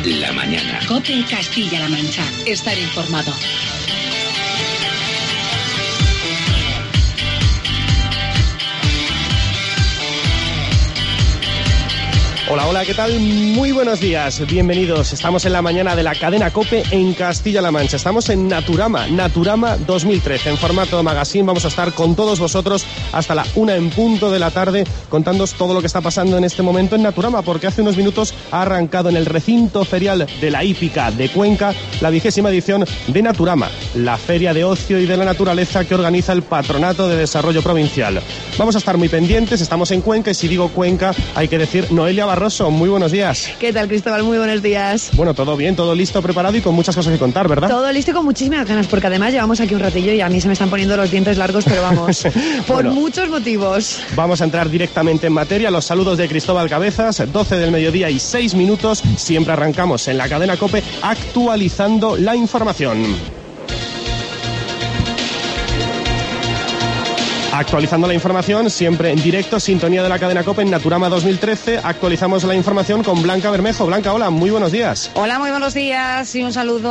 la mañana. COPE Castilla-La Mancha. Estar informado. Hola, hola, ¿qué tal? Muy buenos días, bienvenidos. Estamos en la mañana de la cadena COPE en Castilla-La Mancha. Estamos en Naturama 2013. En formato magazine vamos a estar con todos vosotros hasta la 1 en punto de la tarde, contándoos todo lo que está pasando en este momento en Naturama, porque hace unos minutos ha arrancado en el recinto ferial de la Hípica de Cuenca la 20ª edición de Naturama, la feria de ocio y de la naturaleza que organiza el Patronato de Desarrollo Provincial. Vamos a estar muy pendientes, estamos en Cuenca, y si digo Cuenca hay que decir Noelia Barroso. Muy buenos días. ¿Qué tal, Cristóbal? Muy buenos días. Bueno, todo bien, todo listo, preparado y con muchas cosas que contar, ¿verdad? Todo listo y con muchísimas ganas, porque además llevamos aquí un ratillo y a mí se me están poniendo los dientes largos, pero vamos, por muchos motivos. Vamos a entrar directamente en materia. Los saludos de Cristóbal Cabezas, 12 del mediodía y 6 minutos. Siempre arrancamos en la cadena COPE actualizando la información. Actualizando la información, siempre en directo, sintonía de la cadena COPE en Naturama 2013. Actualizamos la información con Blanca Bermejo. Blanca, hola, muy buenos días. Hola, muy buenos días y un saludo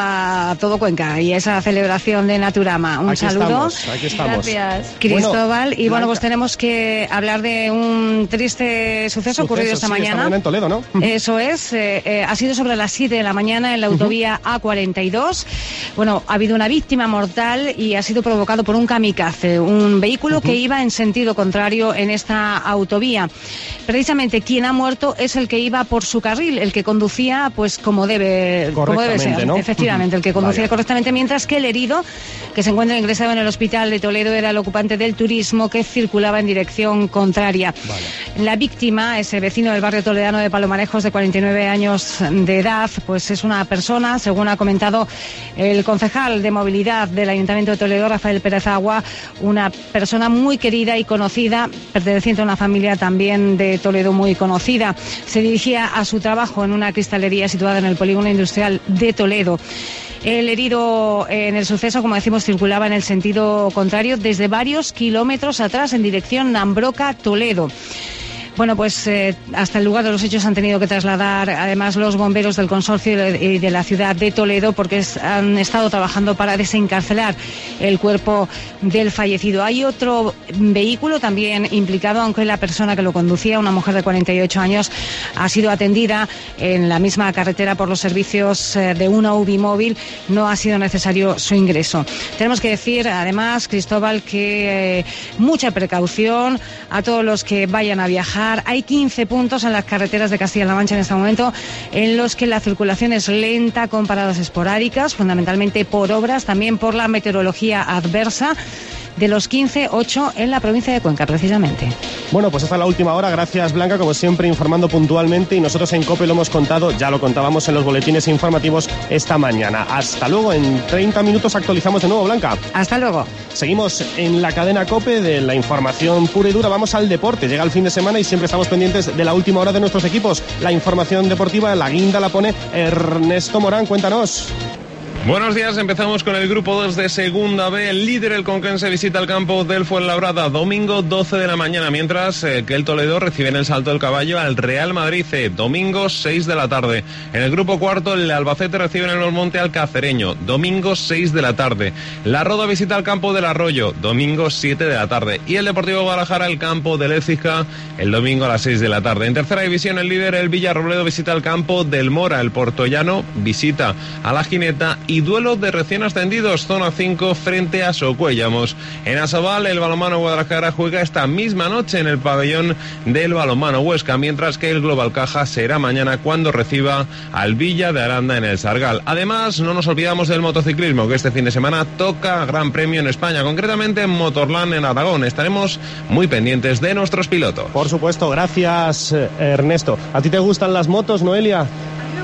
a todo Cuenca y esa celebración de Naturama. Un saludo. Aquí estamos. Gracias, Cristóbal. Bueno, y bueno, pues tenemos que hablar de un triste suceso ocurrido esta mañana. En Toledo, ¿no? Eso es. Ha sido sobre las 7 de la mañana en la autovía A42. Bueno, ha habido una víctima mortal y ha sido provocado por un kamikaze, un vehículo que iba en sentido contrario en esta autovía. Precisamente quien ha muerto es el que iba por su carril, el que conducía pues como debe ser, ¿no? Efectivamente, el que conducía correctamente, mientras que el herido, que se encuentra ingresado en el hospital de Toledo, era el ocupante del turismo que circulaba en dirección contraria. La víctima, ese vecino del barrio toledano de Palomarejos, de 49 años de edad, pues es una persona, según ha comentado el concejal de movilidad del Ayuntamiento de Toledo, Rafael Pérez Agua, una persona muy querida y conocida, perteneciente a una familia también de Toledo muy conocida. Se dirigía a su trabajo en una cristalería situada en el polígono industrial de Toledo. El herido en el suceso, como decimos, circulaba en el sentido contrario desde varios kilómetros atrás en dirección Nambroca-Toledo. Bueno, pues hasta el lugar de los hechos han tenido que trasladar además los bomberos del consorcio y de la ciudad de Toledo, porque han estado trabajando para desencarcelar el cuerpo del fallecido. Hay otro vehículo también implicado, aunque la persona que lo conducía, una mujer de 48 años, ha sido atendida en la misma carretera por los servicios de una UBI móvil. No ha sido necesario su ingreso. Tenemos que decir, además, Cristóbal, que mucha precaución a todos los que vayan a viajar. Hay 15 puntos en las carreteras de Castilla-La Mancha en este momento en los que la circulación es lenta, con paradas esporádicas, fundamentalmente por obras, también por la meteorología adversa. De los 15, 8 en la provincia de Cuenca, precisamente. Bueno, pues hasta la última hora. Gracias, Blanca, como siempre, informando puntualmente. Y nosotros en COPE lo hemos contado, ya lo contábamos en los boletines informativos esta mañana. Hasta luego. En 30 minutos actualizamos de nuevo, Blanca. Hasta luego. Seguimos en la cadena COPE de la información pura y dura. Vamos al deporte. Llega el fin de semana y siempre estamos pendientes de la última hora de nuestros equipos. La información deportiva, la guinda la pone Ernesto Morán. Cuéntanos. Buenos días, empezamos con el grupo 2 de Segunda B. El líder, el Conquense, visita el campo del Fuenlabrada domingo 12 de la mañana, mientras que el Toledo recibe en el Salto del Caballo al Real Madrid domingo 6 de la tarde. En el grupo cuarto, el Albacete recibe en el Monte al Cacereño, domingo 6 de la tarde. La Roda visita el campo del Arroyo, domingo 7 de la tarde. Y el Deportivo Guadalajara el campo del Écija el domingo a las 6 de la tarde. En tercera división, el líder, el Villarrobledo, visita el campo del Mora. El Portollano visita a la Gineta y duelo de recién ascendidos, zona 5 frente a Socuéllamos. En Asobal, el balonmano Guadalajara juega esta misma noche en el pabellón del balonmano Huesca, mientras que el Global Caja será mañana cuando reciba al Villa de Aranda en el Sargal. Además, no nos olvidamos del motociclismo, que este fin de semana toca Gran Premio en España, concretamente en Motorland en Aragón. Estaremos muy pendientes de nuestros pilotos. Por supuesto, gracias, Ernesto. ¿A ti te gustan las motos, Noelia? A mí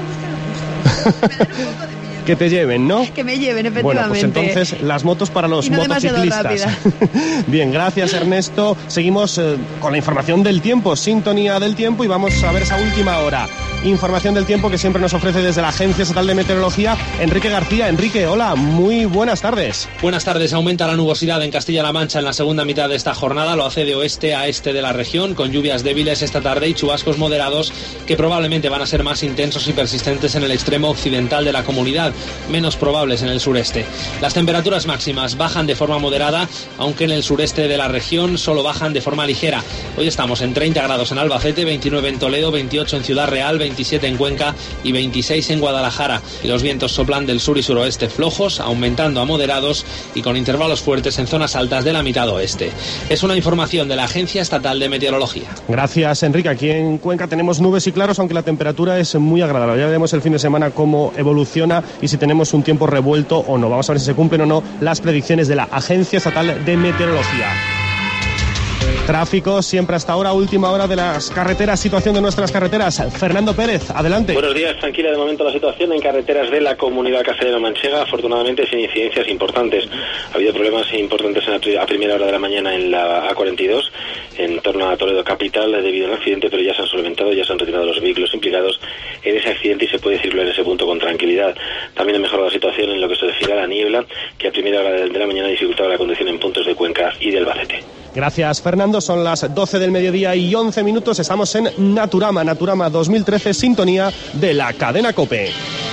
me gustan las motos. Me dan un poco de que te lleven, ¿no? Que me lleven, efectivamente. Bueno, pues entonces las motos para los motociclistas. Bien, gracias, Ernesto. Seguimos con la información del tiempo, sintonía del tiempo, y vamos a ver esa última hora. información del tiempo que siempre nos ofrece desde la Agencia Estatal de Meteorología, Enrique García. Enrique, hola, muy buenas tardes. Buenas tardes. Aumenta la nubosidad en Castilla-La Mancha en la segunda mitad de esta jornada. Lo hace de oeste a este de la región, con lluvias débiles esta tarde y chubascos moderados que probablemente van a ser más intensos y persistentes en el extremo occidental de la comunidad, menos probables en el sureste. Las temperaturas máximas bajan de forma moderada, aunque en el sureste de la región solo bajan de forma ligera. Hoy estamos en 30 grados en Albacete, 29 en Toledo, 28 en Ciudad Real, 27 en Cuenca y 26 en Guadalajara. Y los vientos soplan del sur y suroeste flojos, aumentando a moderados y con intervalos fuertes en zonas altas de la mitad oeste. Es una información de la Agencia Estatal de Meteorología. Gracias, Enrique. Aquí en Cuenca tenemos nubes y claros, aunque la temperatura es muy agradable. Ya veremos el fin de semana cómo evoluciona y si tenemos un tiempo revuelto o no. Vamos a ver si se cumplen o no las predicciones de la Agencia Estatal de Meteorología. Tráfico siempre hasta ahora, última hora de las carreteras, situación de nuestras carreteras. Fernando Pérez, adelante. Buenos días, tranquila de momento la situación en carreteras de la comunidad castellano-manchega, afortunadamente sin incidencias importantes. Ha habido problemas importantes a primera hora de la mañana en la A42, en torno a Toledo capital, debido a un accidente, pero ya se han solventado, ya se han retirado los vehículos implicados en ese accidente y se puede circular en ese punto con tranquilidad. También ha mejorado la situación en lo que se refiere a la niebla, que a primera hora de la mañana dificultaba la conducción en puntos de Cuenca y del Albacete. Gracias, Fernando. Son las 12 del mediodía y 11 minutos. Estamos en Naturama 2013, sintonía de la cadena COPE.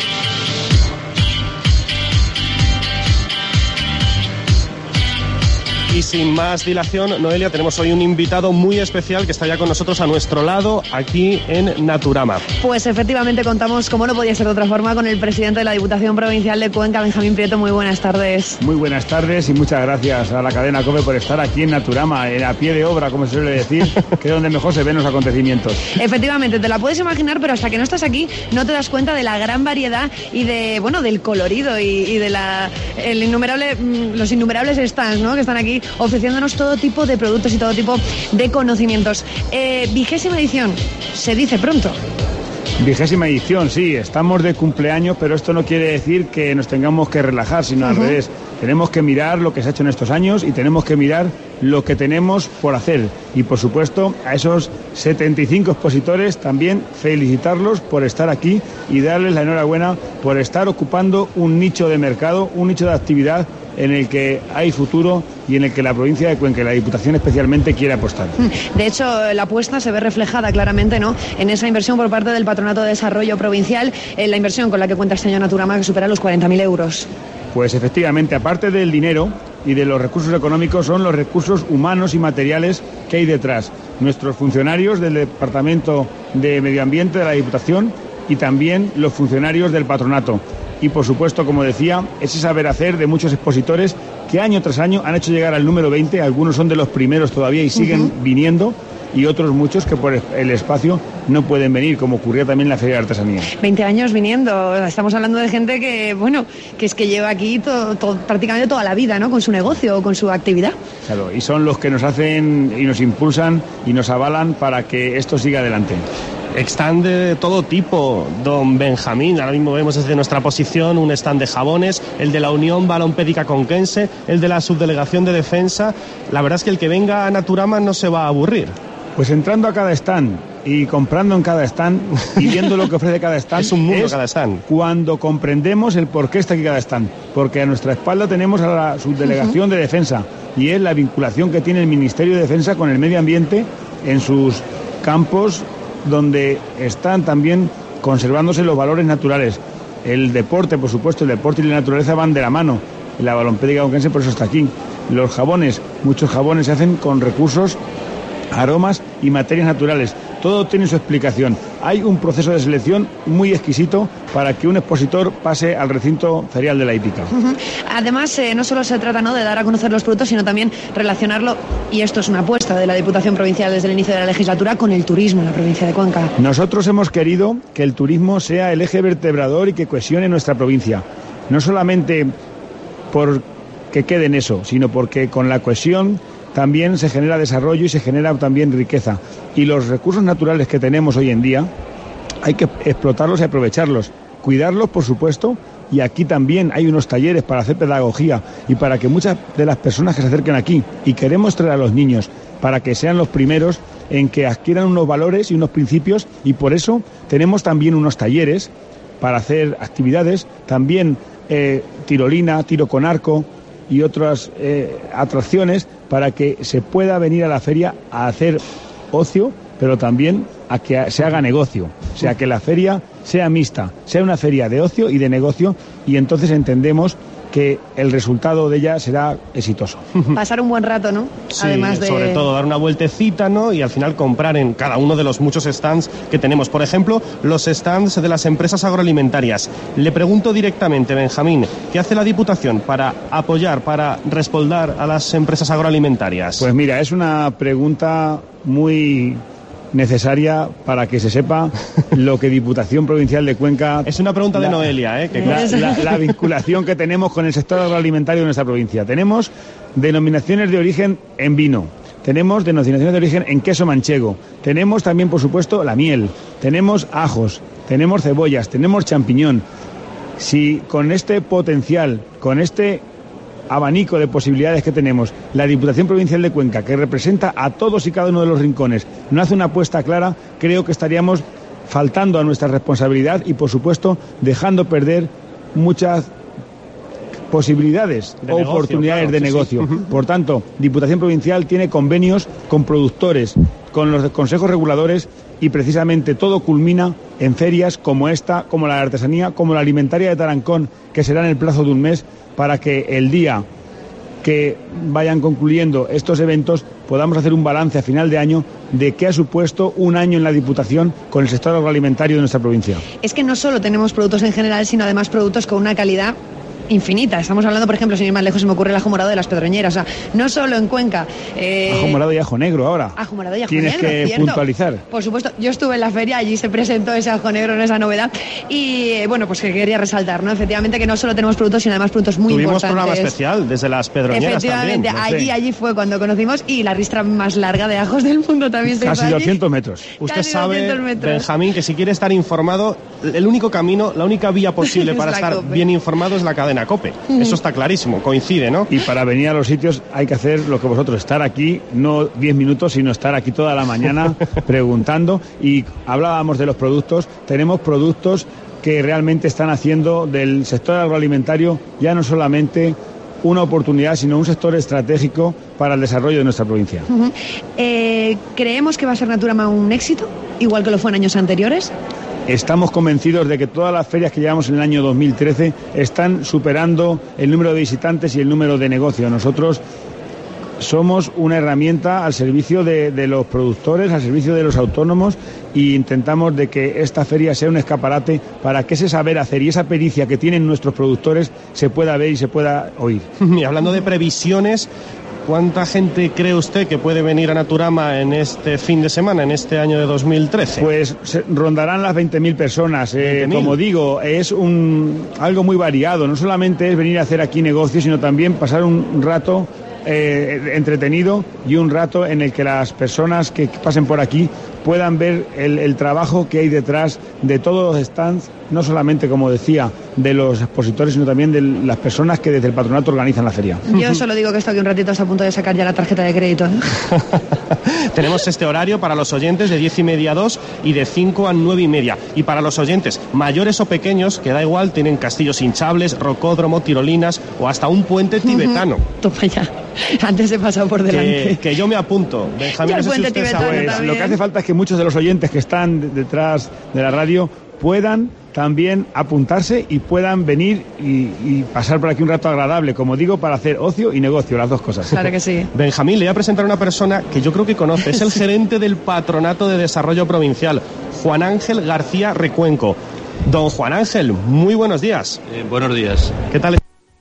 Y sin más dilación, Noelia, tenemos hoy un invitado muy especial que está ya con nosotros a nuestro lado, aquí en Naturama. Pues efectivamente contamos, como no podía ser de otra forma, con el presidente de la Diputación Provincial de Cuenca, Benjamín Prieto. Muy buenas tardes. Muy buenas tardes y muchas gracias a la cadena COPE por estar aquí en Naturama, a pie de obra, como se suele decir, que es donde mejor se ven los acontecimientos. Efectivamente, te la puedes imaginar, pero hasta que no estás aquí no te das cuenta de la gran variedad y de, bueno, del colorido y de los innumerables stands, ¿no?, que están aquí ofreciéndonos todo tipo de productos y todo tipo de conocimientos. 20ª edición, se dice pronto. 20ª edición, sí, estamos de cumpleaños, pero esto no quiere decir que nos tengamos que relajar, sino al revés. Tenemos que mirar lo que se ha hecho en estos años y tenemos que mirar lo que tenemos por hacer. Y, por supuesto, a esos 75 expositores también felicitarlos por estar aquí y darles la enhorabuena por estar ocupando un nicho de mercado, un nicho de actividad en el que hay futuro y en el que la provincia de Cuenca y la Diputación especialmente quiere apostar. De hecho, la apuesta se ve reflejada claramente, ¿no?, en esa inversión por parte del Patronato de Desarrollo Provincial, en la inversión con la que cuenta este año Naturama, que supera los 40.000 euros. Pues efectivamente, aparte del dinero y de los recursos económicos, son los recursos humanos y materiales que hay detrás. Nuestros funcionarios del Departamento de Medio Ambiente de la Diputación y también los funcionarios del Patronato. Y, por supuesto, como decía, ese saber hacer de muchos expositores que año tras año han hecho llegar al número 20. Algunos son de los primeros todavía y siguen viniendo, y otros muchos que por el espacio no pueden venir, como ocurría también en la Feria de Artesanía. 20 años viniendo. Estamos hablando de gente que, bueno, que es que lleva aquí prácticamente toda la vida, ¿no?, con su negocio o con su actividad. Claro, y son los que nos hacen y nos impulsan y nos avalan para que esto siga adelante. Stand de todo tipo, don Benjamín. Ahora mismo vemos desde nuestra posición un stand de jabones, el de la Unión Balompédica Conquense, el de la Subdelegación de Defensa. La verdad es que el que venga a Naturama no se va a aburrir. Pues entrando a cada stand y comprando en cada stand y viendo lo que ofrece cada stand, es un mundo cada stand. Cuando comprendemos el por qué está aquí cada stand. Porque a nuestra espalda tenemos a la Subdelegación de Defensa, y es la vinculación que tiene el Ministerio de Defensa con el medio ambiente en sus campos, donde están también conservándose los valores naturales. El deporte, por supuesto, el deporte y la naturaleza van de la mano. La Balompédica Conquense por eso está aquí. Los jabones, muchos jabones se hacen con recursos, aromas y materias naturales. Todo tiene su explicación. Hay un proceso de selección muy exquisito para que un expositor pase al recinto ferial de la hípica. Además, no solo se trata, ¿no?, de dar a conocer los productos, sino también relacionarlo, y esto es una apuesta de la Diputación Provincial desde el inicio de la legislatura, con el turismo en la provincia de Cuenca. Nosotros hemos querido que el turismo sea el eje vertebrador y que cohesione nuestra provincia. No solamente por que quede en eso, sino porque con la cohesión también se genera desarrollo y se genera también riqueza. Y los recursos naturales que tenemos hoy en día hay que explotarlos y aprovecharlos, cuidarlos, por supuesto, y aquí también hay unos talleres para hacer pedagogía y para que muchas de las personas que se acerquen aquí, y queremos traer a los niños para que sean los primeros en que adquieran unos valores y unos principios, y por eso tenemos también unos talleres para hacer actividades, también tirolina, tiro con arco y otras atracciones para que se pueda venir a la feria a hacer ocio, pero también a que se haga negocio, o sea, que la feria sea mixta, sea una feria de ocio y de negocio, y entonces entendemos que el resultado de ella será exitoso. Pasar un buen rato, ¿no? Sí, además de... sobre todo dar una vueltecita, ¿no? Y al final comprar en cada uno de los muchos stands que tenemos. Por ejemplo, los stands de las empresas agroalimentarias. Le pregunto directamente, Benjamín, ¿qué hace la Diputación para apoyar, para respaldar a las empresas agroalimentarias? Pues mira, es una pregunta muy necesaria para que se sepa lo que Diputación Provincial de Cuenca... Es una pregunta de Noelia, que la vinculación que tenemos con el sector agroalimentario de nuestra provincia. Tenemos denominaciones de origen en vino, tenemos denominaciones de origen en queso manchego, tenemos también, por supuesto, la miel, tenemos ajos, tenemos cebollas, tenemos champiñón. Si con este potencial, con este abanico de posibilidades que tenemos, la Diputación Provincial de Cuenca, que representa a todos y cada uno de los rincones, no hace una apuesta clara, creo que estaríamos faltando a nuestra responsabilidad y, por supuesto, dejando perder muchas posibilidades, oportunidades de negocio. Por tanto, Diputación Provincial tiene convenios con productores, con los consejos reguladores, y precisamente todo culmina en ferias como esta, como la de artesanía, como la alimentaria de Tarancón, que será en el plazo de un mes, para que el día que vayan concluyendo estos eventos podamos hacer un balance a final de año de qué ha supuesto un año en la Diputación con el sector agroalimentario de nuestra provincia. Es que no solo tenemos productos en general, sino además productos con una calidad infinita. Estamos hablando, por ejemplo, sin ir más lejos, se me ocurre el ajo morado de las Pedroñeras. O sea, no solo en Cuenca. Ajo morado y ajo negro ahora. Ajo morado y ajo negro. Tienes que ¿cierto? puntualizar. Por supuesto, yo estuve en la feria, allí se presentó ese ajo negro en esa novedad. Y bueno, pues que quería resaltar, ¿no? Efectivamente que no solo tenemos productos, sino además productos muy importantes. Tuvimos programa especial desde las Pedroñeras. Efectivamente, también, allí fue cuando conocimos, y la ristra más larga de ajos del mundo también se hizo Casi 200 metros. Usted sabe, Benjamín, que si quiere estar informado, el único camino, la única vía posible para estar bien informado es la cadena COPE. Eso está clarísimo, coincide, ¿no? Y para venir a los sitios hay que hacer lo que vosotros, estar aquí, no 10 minutos, sino estar aquí toda la mañana preguntando. Y hablábamos de los productos, tenemos productos que realmente están haciendo del sector agroalimentario ya no solamente una oportunidad, sino un sector estratégico para el desarrollo de nuestra provincia. ¿Creemos que va a ser Naturama un éxito, igual que lo fue en años anteriores? Estamos convencidos de que todas las ferias que llevamos en el año 2013 están superando el número de visitantes y el número de negocios. Nosotros somos una herramienta al servicio de los productores, al servicio de los autónomos, e intentamos de que esta feria sea un escaparate para que ese saber hacer y esa pericia que tienen nuestros productores se pueda ver y se pueda oír. Y hablando de previsiones, ¿cuánta gente cree usted que puede venir a Naturama en este fin de semana, en este año de 2013? Pues rondarán las 20.000 personas. 20.000. Como digo, es algo muy variado. No solamente es venir a hacer aquí negocios, sino también pasar un rato entretenido y un rato en el que las personas que pasen por aquí puedan ver el trabajo que hay detrás de todos los stands, no solamente, como decía, de los expositores, sino también de las personas que desde el patronato organizan la feria. Yo solo digo que esto aquí un ratito está a punto de sacar ya la tarjeta de crédito. Tenemos este horario para los oyentes de 10:30 a 2 y de 5 a 9:30. Y para los oyentes mayores o pequeños, que da igual, tienen castillos hinchables, rocódromo, tirolinas o hasta un puente tibetano. Toma ya. Antes he pasado por delante. Que yo me apunto. Benjamín, el puente tibetano lo que hace falta es que muchos de los oyentes que están detrás de la radio puedan también apuntarse y puedan venir y pasar por aquí un rato agradable, como digo, para hacer ocio y negocio, las dos cosas. Claro que sí. Benjamín, le voy a presentar a una persona que yo creo que conoce, es el gerente del Patronato de Desarrollo Provincial, Juan Ángel García Recuenco. Don Juan Ángel, muy buenos días. Buenos días. ¿Qué tal?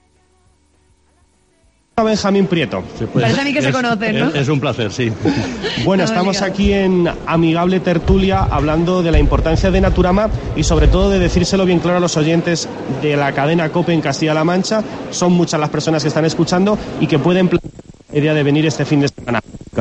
Benjamín Prieto. Parece a mí que se conocen, ¿no? Es un placer, sí. Bueno, estamos aquí en amigable tertulia hablando de la importancia de Naturama y sobre todo de decírselo bien claro a los oyentes de la cadena COPE en Castilla-La Mancha. Son muchas las personas que están escuchando y que pueden plantear la idea de venir este fin de semana.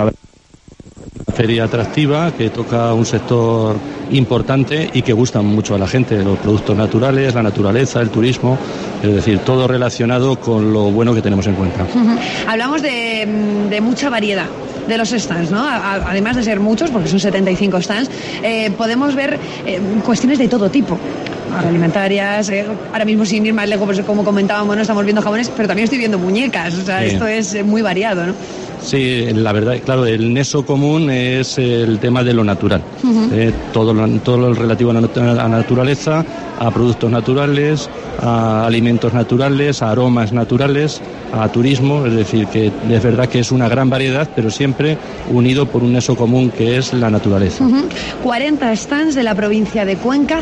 Feria atractiva que toca un sector importante y que gusta mucho a la gente, los productos naturales, la naturaleza, el turismo, es decir, todo relacionado con lo bueno que tenemos en Cuenca. Hablamos de mucha variedad de los stands, ¿no? Además de ser muchos, porque son 75 stands, podemos ver cuestiones de todo tipo. Alimentarias, ahora mismo sin ir más lejos, pues como comentábamos, ¿no? Estamos viendo jabones, pero también estoy viendo muñecas, o sea, sí. Esto es muy variado, ¿no? Sí, la verdad, claro, el nexo común es el tema de lo natural. Todo lo relativo a la naturaleza, a productos naturales, a alimentos naturales, a aromas naturales, a turismo, es decir, que es verdad que es una gran variedad, pero siempre unido por un nexo común que es la naturaleza. 40 stands de la provincia de Cuenca.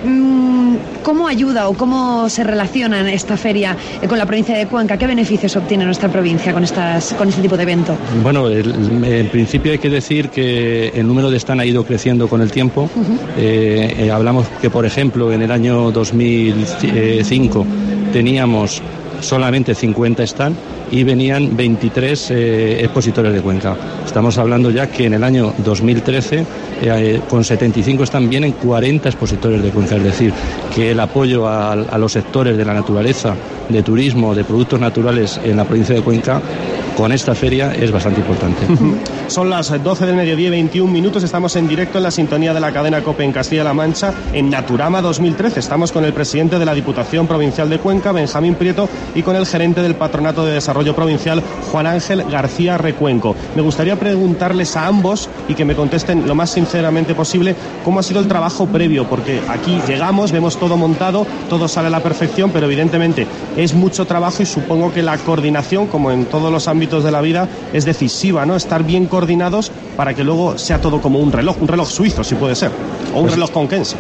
¿Cómo ayuda o cómo se relaciona esta feria con la provincia de Cuenca? ¿Qué beneficios obtiene nuestra provincia con este tipo de evento? Bueno, en principio hay que decir que el número de stands ha ido creciendo con el tiempo. Hablamos que, por ejemplo, en el año 2005 teníamos solamente 50 stands y venían 23 expositores de Cuenca. Estamos hablando ya que en el año 2013 con 75 stands vienen 40 expositores de Cuenca, es decir, que el apoyo a los sectores de la naturaleza, de turismo, de productos naturales en la provincia de Cuenca con esta feria es bastante importante. Son las 12 del mediodía y 21 minutos, estamos en directo en la sintonía de la cadena COPE en Castilla-La Mancha, en Naturama 2013. Estamos con el presidente de la Diputación Provincial de Cuenca, Benjamín Prieto, y con el gerente del Patronato de Desarrollo Provincial, Juan Ángel García Recuenco. Me gustaría preguntarles a ambos y que me contesten lo más sinceramente posible cómo ha sido el trabajo previo, porque aquí llegamos, vemos todo montado, todo sale a la perfección, pero evidentemente es mucho trabajo y supongo que la coordinación, como en todos los ámbitos de la vida, es decisiva, ¿no? Estar bien coordinados para que luego sea todo como un reloj suizo, si puede ser, o un reloj conquense.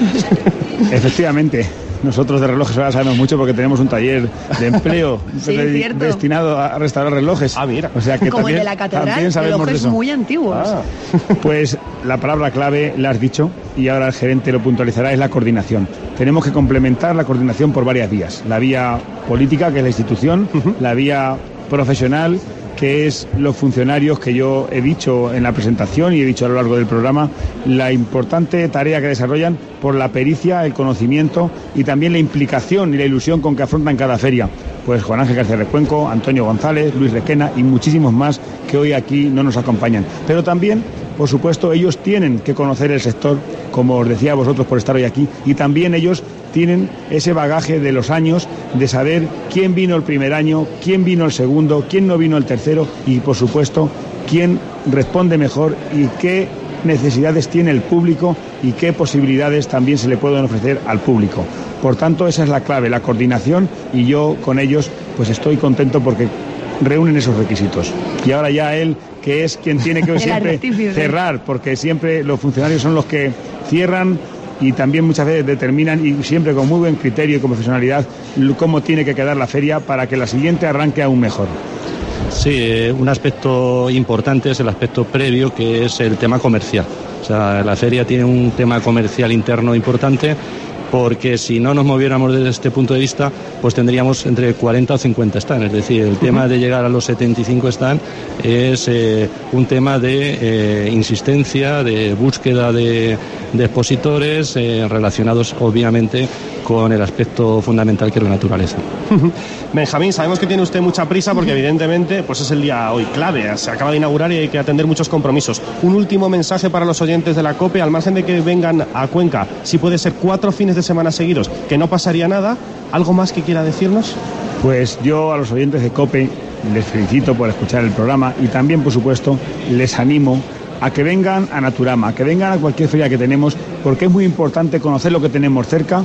Efectivamente. Nosotros de relojes ahora sabemos mucho porque tenemos un taller de empleo sí, destinado a restaurar relojes. Ah, mira. O sea que como también, el de la catedral, sabemos relojes muy antiguos. Pues la palabra clave la has dicho y ahora el gerente lo puntualizará, es la coordinación. Tenemos que complementar la coordinación por varias vías. La vía política, que es la institución, la vía profesional, que es los funcionarios que yo he dicho en la presentación y he dicho a lo largo del programa, la importante tarea que desarrollan por la pericia, el conocimiento y también la implicación y la ilusión con que afrontan cada feria. Pues Juan Ángel García Recuenco, Antonio González, Luis Requena y muchísimos más que hoy aquí no nos acompañan. Pero también, por supuesto, ellos tienen que conocer el sector, como os decía a vosotros por estar hoy aquí, y también ellos tienen ese bagaje de los años de saber quién vino el primer año, quién vino el segundo, quién no vino el tercero y, por supuesto, quién responde mejor y qué necesidades tiene el público y qué posibilidades también se le pueden ofrecer al público. Por tanto, esa es la clave, la coordinación, y yo con ellos pues estoy contento porque reúnen esos requisitos. Y ahora ya él, que es quien tiene que siempre cerrar, porque siempre los funcionarios son los que cierran y también muchas veces determinan, y siempre con muy buen criterio y con profesionalidad, cómo tiene que quedar la feria para que la siguiente arranque aún mejor. Sí, un aspecto importante es el aspecto previo, que es el tema comercial. O sea, la feria tiene un tema comercial interno importante, porque si no nos moviéramos desde este punto de vista, pues tendríamos entre 40 o 50 stands. Es decir, el tema de llegar a los 75 stands es un tema de insistencia, de búsqueda de expositores relacionados obviamente con el aspecto fundamental que es la naturaleza. Benjamín, sabemos que tiene usted mucha prisa porque evidentemente pues es el día hoy clave, se acaba de inaugurar y hay que atender muchos compromisos. Un último mensaje para los oyentes de la COPE, al margen de que vengan a Cuenca, si puede ser 4 fines de semana seguidos, que no pasaría nada. ¿Algo más que quiera decirnos? Pues yo a los oyentes de COPE les felicito por escuchar el programa y también, por supuesto, les animo a que vengan a Naturama, a que vengan a cualquier feria que tenemos, porque es muy importante conocer lo que tenemos cerca,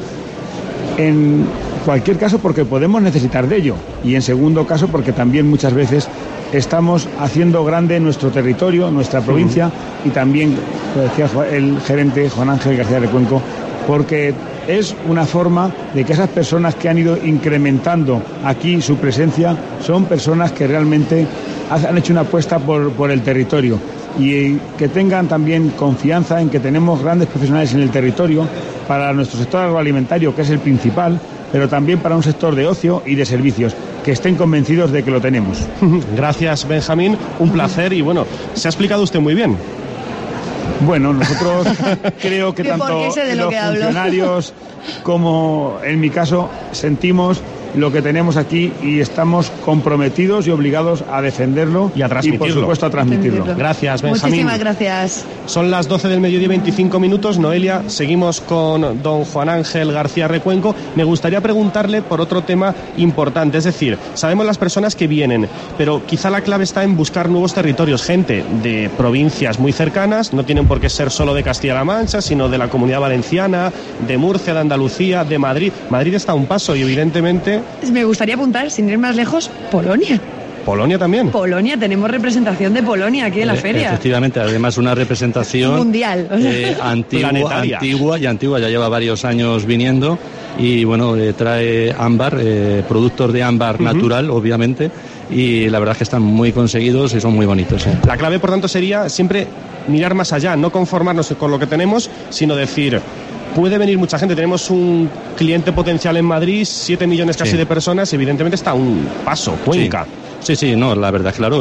en cualquier caso porque podemos necesitar de ello, y en segundo caso porque también muchas veces estamos haciendo grande nuestro territorio, nuestra provincia, y también, lo decía el gerente Juan Ángel García Recuenco, porque es una forma de que esas personas que han ido incrementando aquí su presencia son personas que realmente han hecho una apuesta por el territorio, y que tengan también confianza en que tenemos grandes profesionales en el territorio para nuestro sector agroalimentario, que es el principal, pero también para un sector de ocio y de servicios, que estén convencidos de que lo tenemos. Gracias, Benjamín, un placer, y bueno, se ha explicado usted muy bien. Bueno, nosotros creo que tanto los funcionarios como en mi caso sentimos lo que tenemos aquí y estamos comprometidos y obligados a defenderlo y a transmitirlo. Y por supuesto a transmitirlo. Gracias, Benjamín. Muchísimas gracias. Son las 12 del mediodía y 25 minutos. Noelia, seguimos con don Juan Ángel García Recuenco. Me gustaría preguntarle por otro tema importante. Es decir, sabemos las personas que vienen, pero quizá la clave está en buscar nuevos territorios. Gente de provincias muy cercanas, no tienen por qué ser solo de Castilla-La Mancha, sino de la Comunidad Valenciana, de Murcia, de Andalucía, de Madrid. Madrid está a un paso y evidentemente... Me gustaría apuntar, sin ir más lejos, Polonia. ¿Polonia también? Polonia, tenemos representación de Polonia aquí en la feria. Efectivamente, además una representación mundial. Antigua, ya lleva varios años viniendo y bueno, trae ámbar, productos de ámbar natural, obviamente, y la verdad es que están muy conseguidos y son muy bonitos. La clave, por tanto, sería siempre mirar más allá, no conformarnos con lo que tenemos, sino decir... Puede venir mucha gente, tenemos un cliente potencial en Madrid, 7 millones casi de personas, evidentemente está a un paso, Cuenca. Sí, no, la verdad, claro,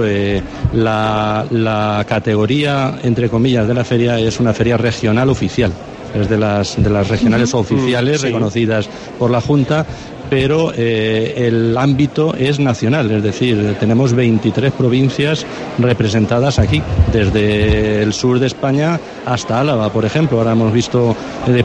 la categoría, entre comillas, de la feria es una feria regional oficial, es de las regionales oficiales reconocidas por la Junta, pero el ámbito es nacional, es decir, tenemos 23 provincias representadas aquí, desde el sur de España hasta Álava, por ejemplo. Ahora hemos visto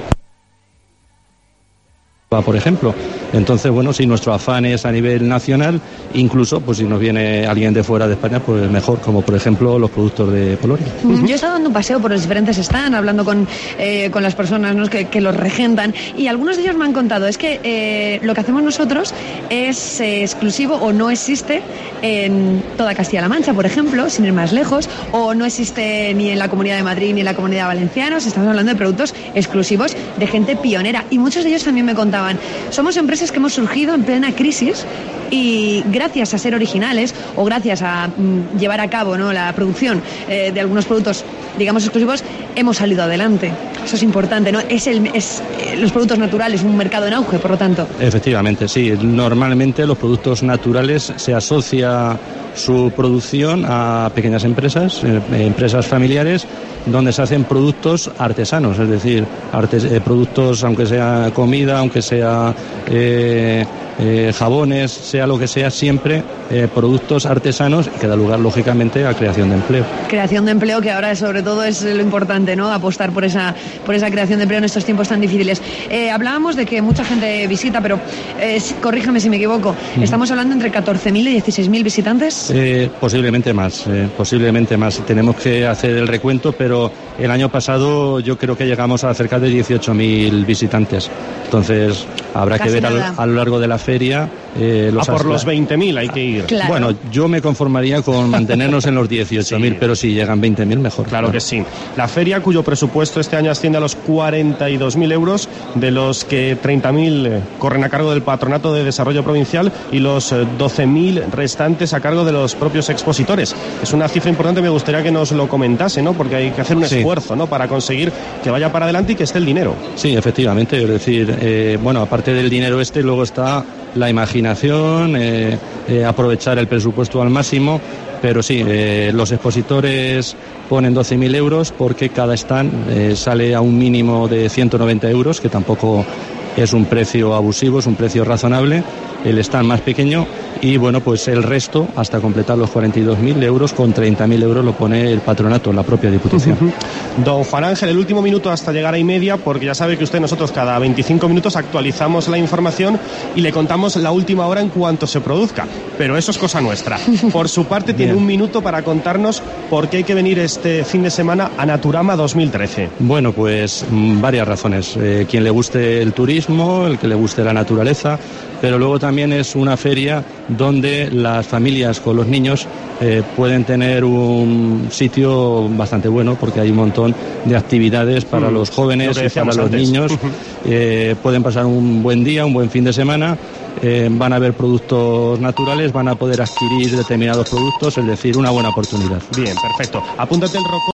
por ejemplo. Entonces, bueno, si nuestro afán es a nivel nacional, incluso, pues si nos viene alguien de fuera de España, pues mejor, como por ejemplo los productos de Polonia. Yo he estado dando un paseo por los diferentes stands, hablando con las personas, ¿no?, que los regentan, y algunos de ellos me han contado, es que lo que hacemos nosotros es exclusivo o no existe en toda Castilla-La Mancha, por ejemplo, sin ir más lejos, o no existe ni en la Comunidad de Madrid ni en la Comunidad Valenciana. Estamos hablando de productos exclusivos de gente pionera, y muchos de ellos también me contaban, somos empresas que hemos surgido en plena crisis y gracias a ser originales o gracias a llevar a cabo, ¿no?, la producción de algunos productos, digamos, exclusivos, hemos salido adelante. Eso es importante, ¿no? Los productos naturales, un mercado en auge, por lo tanto. Efectivamente, sí. Normalmente los productos naturales se asocia su producción a pequeñas empresas, empresas familiares, donde se hacen productos artesanos, es decir, productos, aunque sea comida, aunque sea jabones, sea lo que sea, siempre productos artesanos, que da lugar, lógicamente, a creación de empleo. Creación de empleo, que ahora sobre todo es lo importante, ¿no? Apostar por esa creación de empleo en estos tiempos tan difíciles. Hablábamos de que mucha gente visita, pero corríjame si me equivoco, ¿estamos hablando entre 14.000 y 16.000 visitantes? Posiblemente más. Tenemos que hacer el recuento, pero el año pasado yo creo que llegamos a cerca de 18.000 visitantes. Entonces habrá que ver a lo largo de la feria. Por los 20.000 hay que ir. Claro. Bueno, yo me conformaría con mantenernos en los 18.000, pero si llegan 20.000 mejor. Claro que sí. La feria, cuyo presupuesto este año asciende a los 42.000 euros, de los que 30.000 corren a cargo del Patronato de Desarrollo Provincial y los 12.000 restantes a cargo de los propios expositores. Es una cifra importante, me gustaría que nos lo comentase, ¿no? Porque hay que hacer un esfuerzo, ¿no?, para conseguir que vaya para adelante y que esté el dinero. Sí, efectivamente, es decir, bueno, aparte del dinero luego está la imaginación, aprovechar el presupuesto al máximo, pero sí, los expositores ponen 12.000 euros porque cada stand sale a un mínimo de 190 euros, que tampoco es un precio abusivo, es un precio razonable, el stand más pequeño, y bueno, pues el resto, hasta completar los 42.000 euros, con 30.000 euros lo pone el patronato, la propia Diputación. Don Juan Ángel, el último minuto hasta llegar a 1:30, porque ya sabe que nosotros cada 25 minutos actualizamos la información y le contamos la última hora en cuanto se produzca, pero eso es cosa nuestra. Por su parte, tiene un minuto para contarnos por qué hay que venir este fin de semana a Naturama 2013. Bueno, pues varias razones. Quien le guste el turismo, el que le guste la naturaleza, pero luego también es una feria donde las familias con los niños pueden tener un sitio bastante bueno, porque hay un montón de actividades para los jóvenes y para los niños. Pueden pasar un buen día, un buen fin de semana. Van a ver productos naturales, van a poder adquirir determinados productos, es decir, una buena oportunidad. Bien, perfecto. Apúntate el roco.